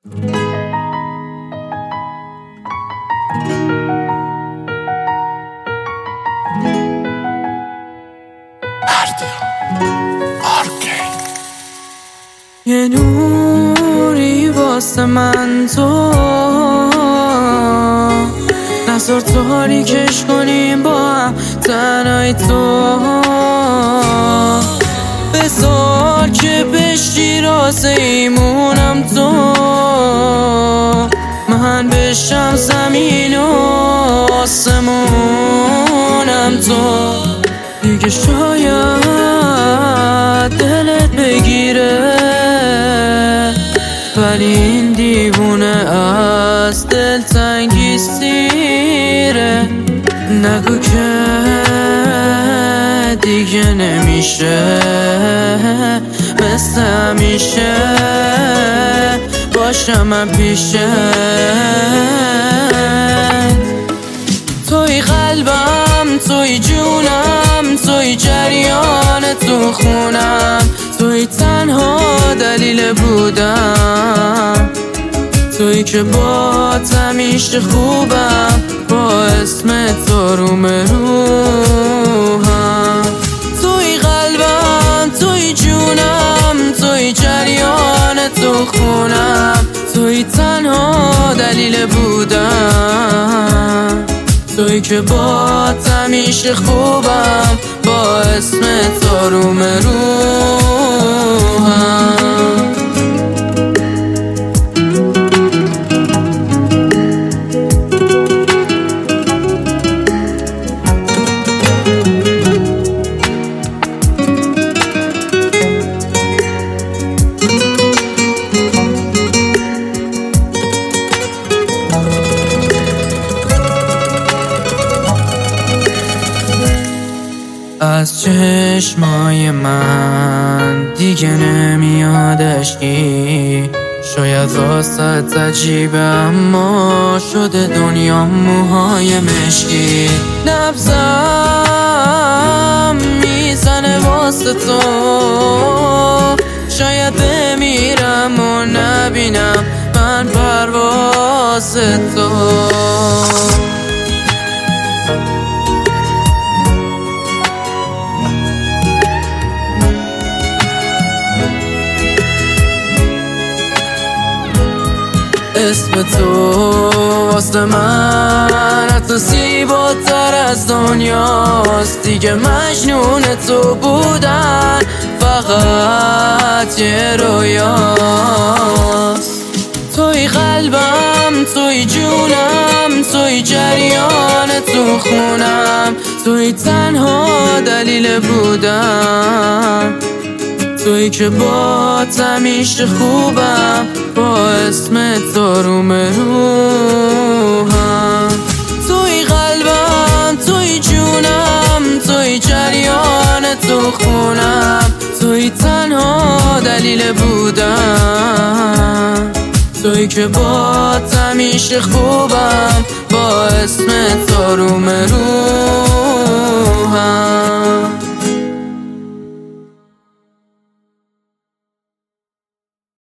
یه نوری واسه من تو نظر تاریکش کنیم با هم تنهای تو بذار که بشی راسه ایمونم تو من بشم زمین و آسمونم تو دیگه شاید دلت بگیره ولی این دیوونه از دلتنگی سیره نگو که دیگه نمیشه مثل همیشه باشم من پیشه توی قلبم توی جونم توی جریان تو خونم توی تنها دلیل بودم توی که با همیشه خوبم با اسم تو روم روحم توی قلبم توی جونم توی جریان تو خونم توی تنها دلیل بودم توی که با همیشه خوبم با اسم تو روم روحم از چشمای من دیگه نمیاد اشکی شاید واسط عجیبه اما شده دنیا موهای مشکی نبضم میزنه واسه تو شاید بمیرم و نبینم من پرواز تو اسم تو واسه من حتی زیباتر از دنیاست دیگه مجنون تو بودن فقط یه رویاست توی قلبم توی جونم توی جریان تو خونم توی تنها دلیل بودم توی که با همیشه خوبم با اسم تو روم روحم توی قلبم توی جونم توی جریان تو خونم توی تنها دلیل بودم توی که با همیشه خوبم با اسم تو روم روحم